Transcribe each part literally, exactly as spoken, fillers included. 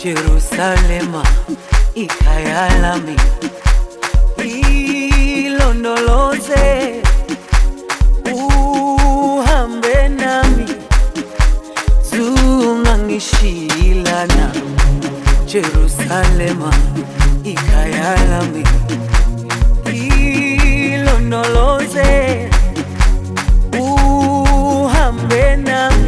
Jerusalema ikhaya lami, ilondoloze uhambe nami, zungangishilana. Jerusalema ikhaya lami, ilondoloze uhambe nami,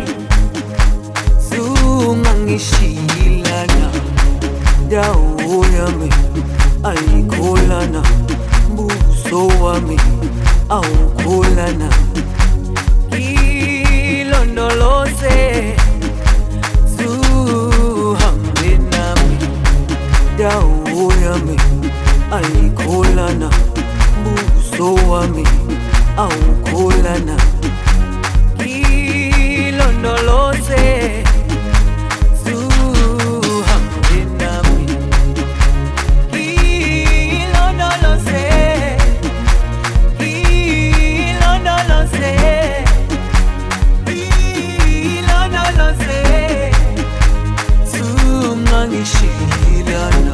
zungangishilana. Dawo yami ayikholana, buso wami awukholana. Ilondoloze zuhambe nami, dawo yami ayikholana, buso wami awukholana. Ilondoloze ngishilana,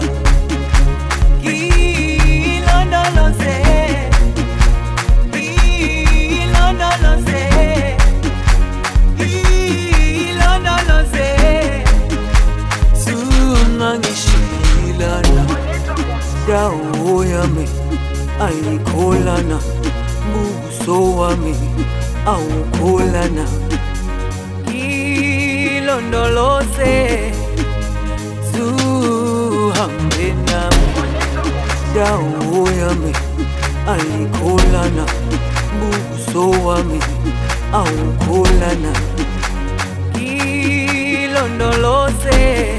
ilondoloze, ilondoloze, ilondoloze, zungangishilana. Dawo yami ayikholana, buso wami awukholana. Ilondoloze zuhambe nami, dawo yami ayikholana, buso wami awukholana. Ilondoloze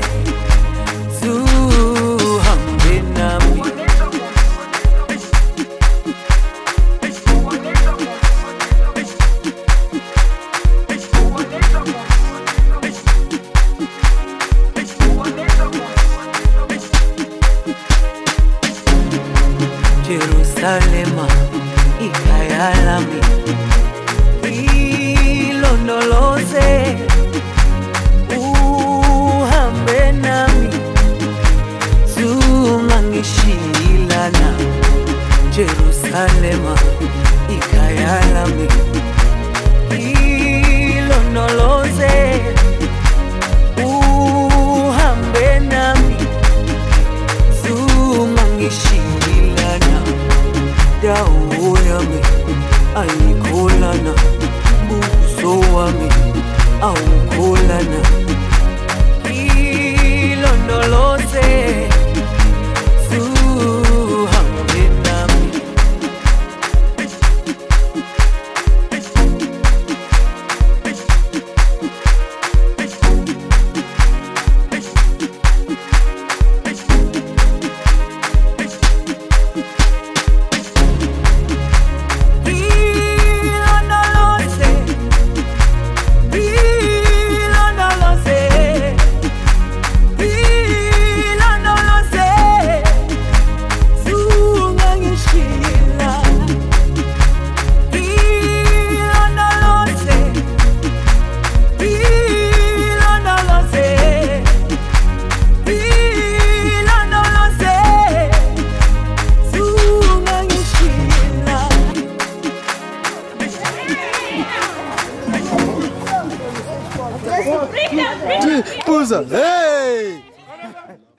zuhambe nami. Jerusalema ikhaya lami, ilondoloze uhambe nami, zungangishilana. Jerusalema ikhaya lami, ilondoloze uhambe nami, zungangishilana. Dawo yami ayikholana, buso wami awukholana. Ilondoloze zuhambe nami. Pousa! Hey!